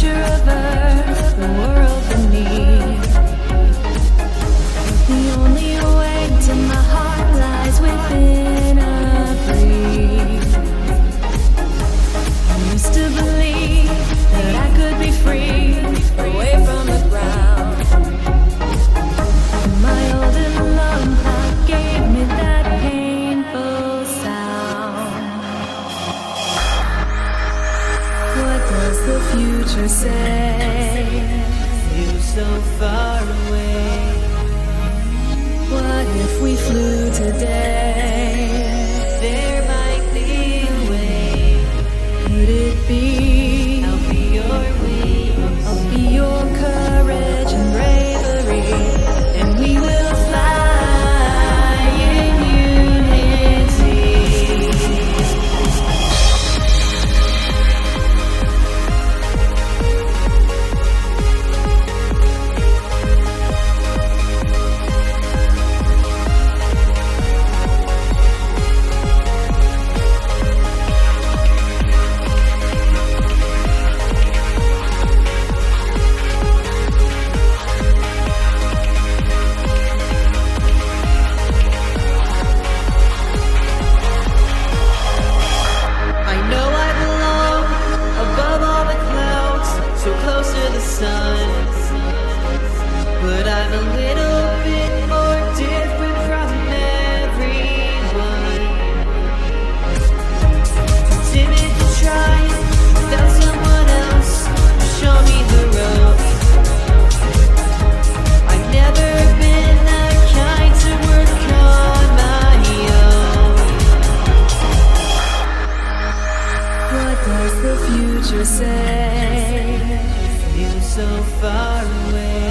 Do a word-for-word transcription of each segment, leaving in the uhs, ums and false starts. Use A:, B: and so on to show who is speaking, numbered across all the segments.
A: future of Earth, the world beneath. The only way to my heart lies within a breeze. I used to believe that I could be free, away from the ground. My old alarm clock gave me that painful sound. What does the future say? You're so far away. What if we flew today? There might be a way. Could it be? I'll be your wings. I'll be your courage and bravery, and we will fly in unity. But I'm a little bit more different from everyone. Timid to try without someone else to show me the road. I've never been the kind to work on my own. What does the future say? You're so far away.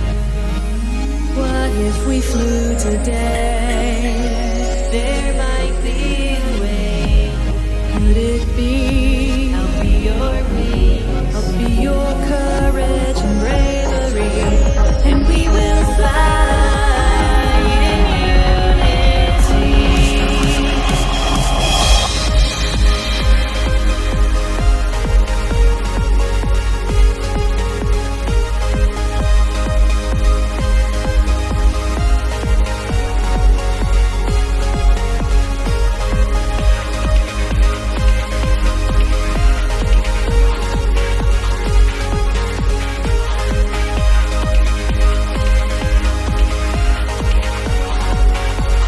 A: What if we flew today? There might be a way. Could it be? I'll be your wings. I'll be your courage and bravery, and we will fly in unity.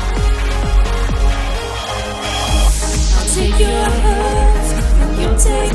A: Take your hands, you take